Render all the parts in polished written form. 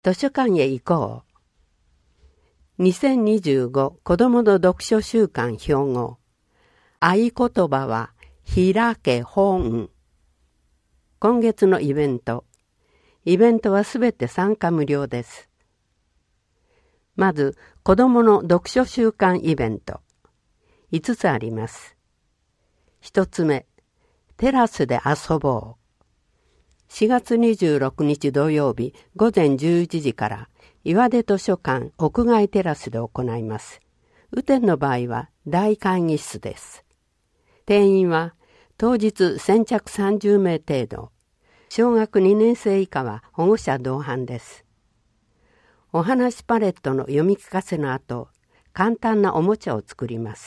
図書館へ行こう。2025子どもの読書週間標語。合言葉は開け本。今月のイベント。イベントはすべて参加無料です。まず、子どもの読書週間イベント。5つあります。1つ目、テラスで遊ぼう。4月26日土曜日午前11時から岩出図書館屋外テラスで行います。雨天の場合は大会議室です。定員は当日先着30名程度。小学2年生以下は保護者同伴です。お話パレットの読み聞かせの後、簡単なおもちゃを作ります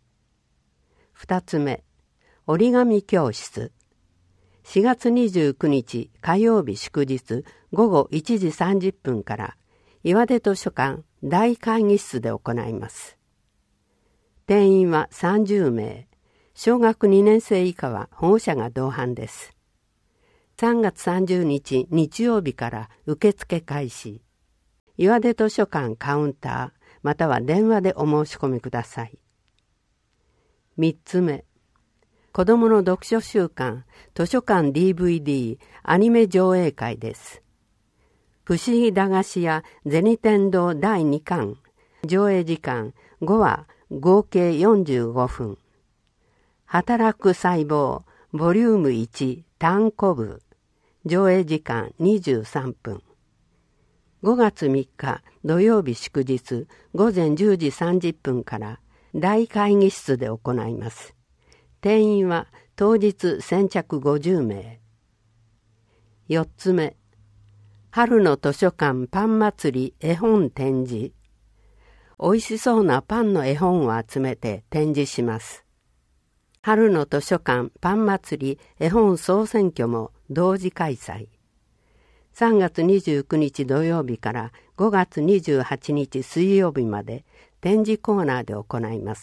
。2つ目、折り紙教室。4月29日火曜日祝日午後1時30分から岩出図書館大会議室で行います。定員は30名。小学2年生以下は保護者が同伴です。3月30日日曜日から受付開始。岩出図書館カウンターまたは電話でお申し込みください。3つ目、子どもの読書週間図書館 DVD アニメ上映会です。不思議駄菓子屋銭天堂第2巻上映時間5話合計45分。働く細胞ボリューム1単行部上映時間23分。5月3日土曜日祝日午前10時30分から大会議室で行います。定員は当日先着50名。4つ目、春の図書館パン祭り絵本展示。おいしそうなパンの絵本を集めて展示します。春の図書館パン祭り絵本総選挙も同時開催。3月29日土曜日から5月28日水曜日まで展示コーナーで行います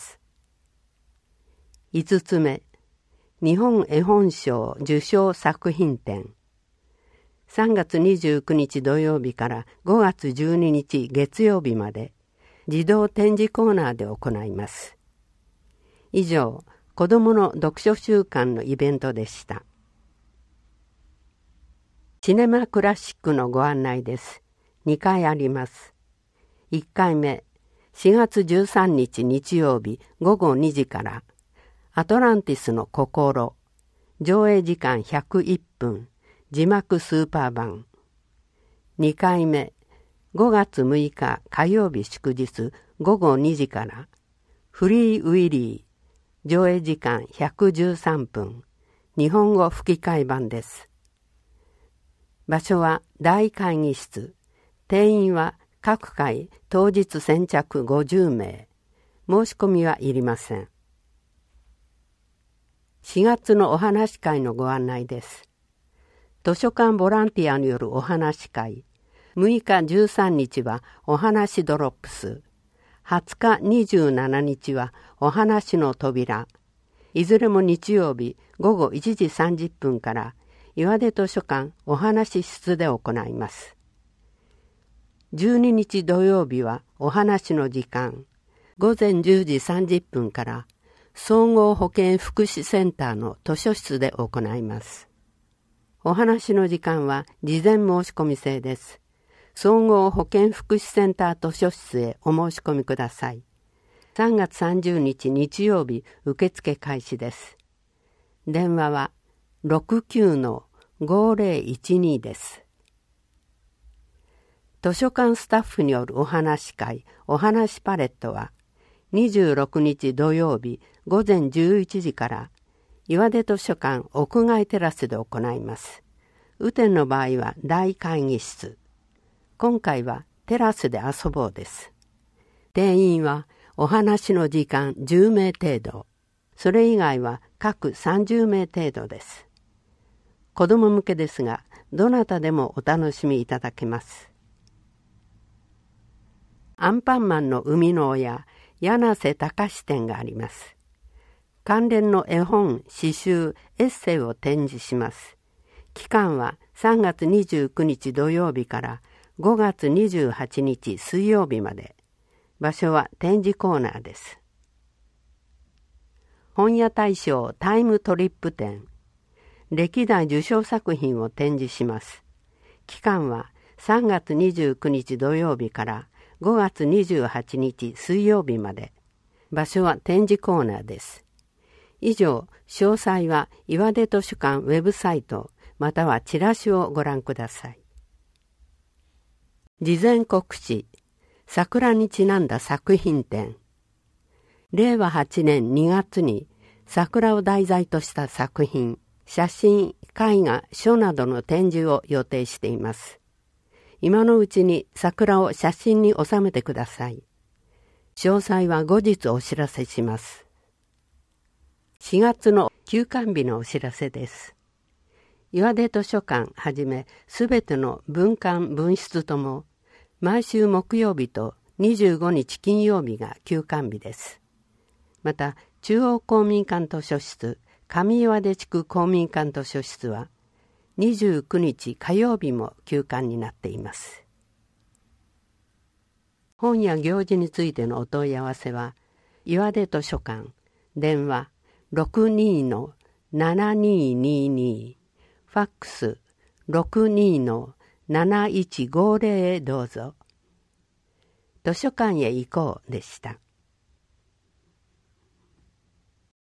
。5つ目、日本絵本賞受賞作品展。3月29日土曜日から5月12日月曜日まで自動展示コーナーで行います。以上、子どもの読書週間のイベントでした。シネマクラシックのご案内です。2回あります。1回目、4月13日日曜日午後2時からアトランティスの心上映時間101分字幕スーパー版。2回目、5月6日火曜日祝日午後2時からフリーウィリー上映時間113分日本語吹き替え版です。場所は大会議室。定員は各回当日先着50名。申し込みはいりません。4月のお話会のご案内です。図書館ボランティアによるお話会。6日13日はお話ドロップス。20日27日はお話の扉。いずれも日曜日午後1時30分から岩出図書館お話室で行います。12日土曜日はお話の時間。午前10時30分から総合保健福祉センターの図書室で行います。お話の時間は事前申し込み制です。総合保健福祉センター図書室へお申し込みください。3月30日日曜日受付開始です。電話は 69-5012 です。図書館スタッフによるお話会、お話パレットは26日土曜日午前11時から岩出図書館屋外テラスで行います。雨天の場合は大会議室。今回はテラスで遊ぼうです。定員はお話の時間10名程度。それ以外は各30名程度です。子ども向けですが、どなたでもお楽しみいただけます。アンパンマンの生みの親、柳瀬隆展があります。関連の絵本、詩集、エッセイを展示します。期間は3月29日土曜日から 5月28日水曜日まで。場所は展示コーナーです。本屋大賞タイムトリップ展。歴代受賞作品を展示します。期間は3月29日土曜日から5月28日水曜日まで。場所は展示コーナーです。以上、詳細は岩出図書館ウェブサイトまたはチラシをご覧ください。事前告知。桜にちなんだ作品展。令和8年2月に桜を題材とした作品、写真、絵画、書などの展示を予定しています。今のうちに桜を写真に収めてください。詳細は後日お知らせします。4月の休館日のお知らせです。岩出図書館はじめすべての文館文室とも毎週木曜日と25日金曜日が休館日です。また中央公民館図書室、上岩出地区公民館図書室は29日火曜日も休館になっています。本や行事についてのお問い合わせは岩出図書館電話 62-7222 ファックス 62-7150 へどうぞ。図書館へ行こうでした。